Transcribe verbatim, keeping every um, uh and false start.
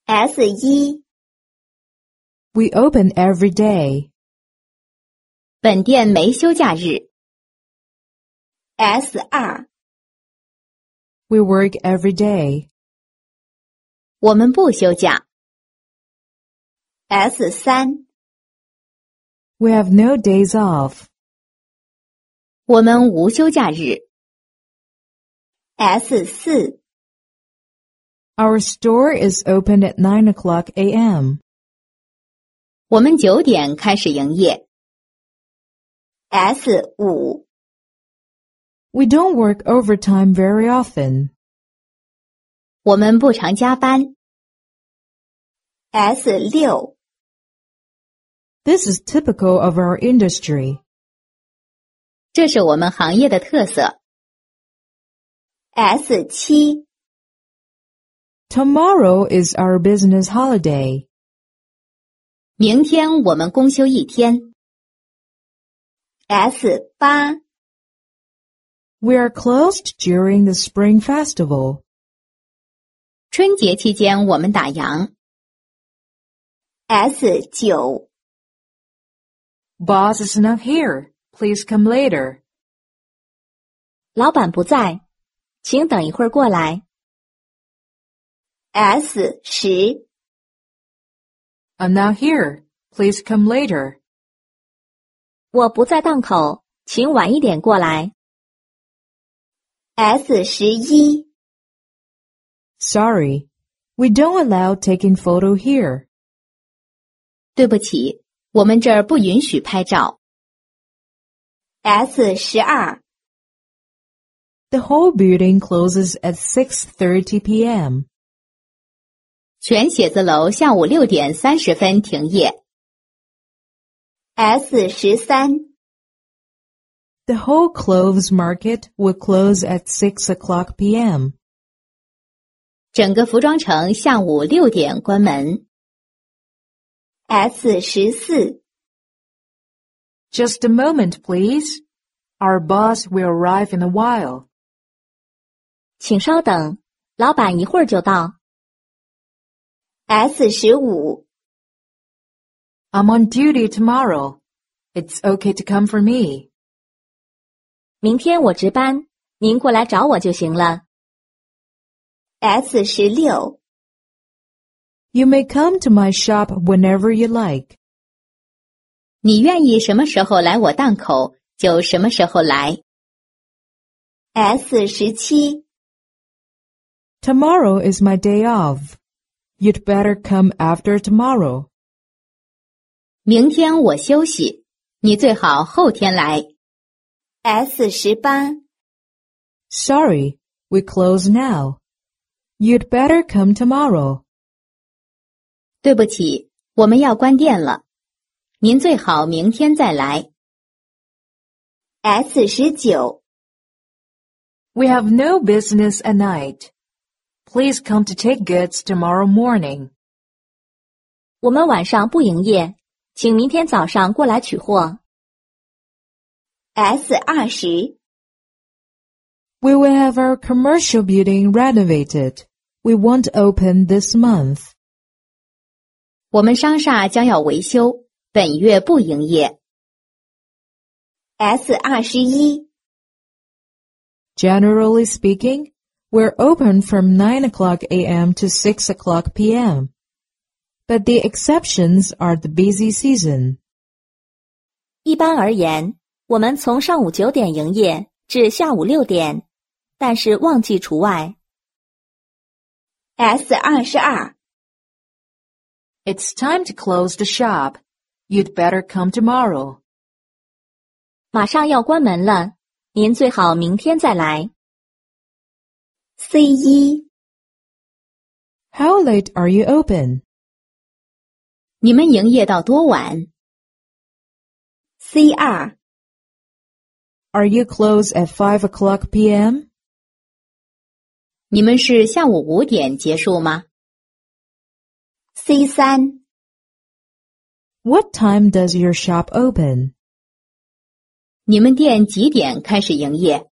S 一 We open every day. 本店没休假日。S 二 We work every day. 我们不休假。S 三 We have no days off. 我们无休假日。S 四 Our store is open at nine o'clock a m. 我们九点开始营业。S 五 We don't work overtime very often. 我们不常加班。S 六 This is typical of our industry. 这是我们行业的特色。S 七 Tomorrow is our business holiday. 明天我们公休一天。S 八 We are closed during the Spring Festival. 春节期间我们打烊。S 九 Boss is not here. Please come later. 老板不在，请等一会儿过来。S 十 I'm not here. Please come later. 我不在档口，请晚一点过来。S 十一 Sorry. We don't allow taking photo here. 对不起，我们这儿不允许拍照。S 十二 The whole building closes at six thirty p m. 全写字楼下午六点三十分停业。S 十三 The whole clothes market will close at six o'clock p m. 整个服装城下午六点关门。S 十四 Just a moment, please. Our boss will arrive in a while. 请稍等，老板一会儿就到。S 十五 I'm on duty tomorrow. It's okay to come for me. 明天我值班，您过来找我就行了。S 十六 You may come to my shop whenever you like. 你愿意什么时候来我档口，就什么时候来。S 十七 Tomorrow is my day off. You'd better come after tomorrow. 明天我休息，你最好后天来。S 十八 Sorry, we close now. You'd better come tomorrow. 对不起，我们要关店了，您最好明天再来。S 十九 We have no business at night. Please come to take goods tomorrow morning. 我们晚上不营业，请明天早上过来取货。S 二十 We will have our commercial building renovated. We won't open this month. 我们商厦将要维修，本月不营业。S 二十一 Generally speaking, we're open from nine o'clock a m to six o'clock p m. But the exceptions are the busy season. 一般而言，我们从上午九点营业至下午六点，但是旺季除外。S 二十二 It's time to close the shop. You'd better come tomorrow. 马上要关门了，您最好明天再来。C 一 How late are you open? 你们营业到多晚？ C 二 Are you closed at five o'clock p m? 你们是下午五点结束吗？ C 三 What time does your shop open? 你们店几点开始营业？